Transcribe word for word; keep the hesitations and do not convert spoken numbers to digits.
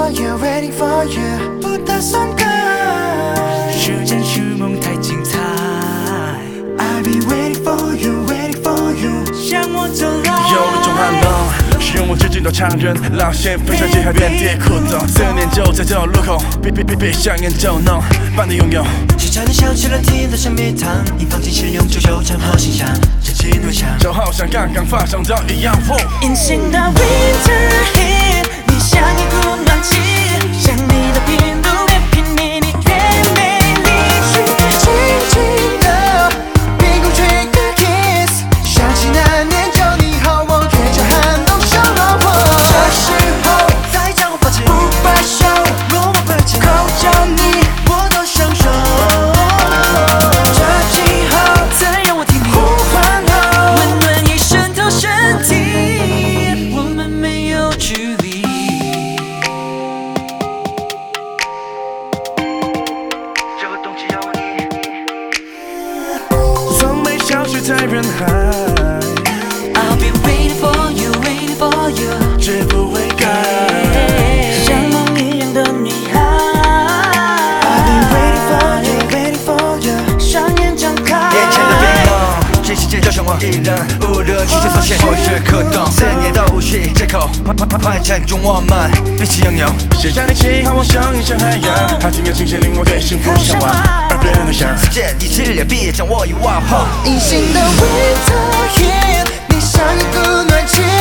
for you, waiting for you， 不打算改。 时间是梦太精彩 ，I'll be waiting for you, waiting for you， 向我走来。 有一种寒冷，是用我至今都强忍，浪线飞上街海遍地酷动，思念就在这路口，别别别别想念就能把你拥有。 是差点想起了甜的像蜜糖，一放进食用就纠缠好形象，真情对象， 就好像刚刚发生的一样。 隐形的 winter heat， 你像一股暖气，想你的频度越便宜，你越没力气。 轻轻的屁股吹个 kiss， 想起那年就你好，我越加寒冬像老婆。这时候再将我抱紧， 不罢休， 若我不紧， 口叫你我都享受。 这气候再让我听你呼唤后， 温暖已渗透身体，我们没有距离。 这个冬季要你， 从没消失在人海， I'll be waiting for you, waiting for you， 绝不会改。 像梦一样的女孩 I'll be waiting for you, waiting for you， 双眼张开。 眼前的冰冷，全世界都向往依然无热，曲线所限，后世可懂，思念都无需借口，快快快快占中我们彼此拥有。 写下你记号，我像一像海洋，它惊艳情节令我对幸福向往，而变得像。 世界你炽烈，别将我遗忘后。 隐形的 winter heat， 你像一股暖气。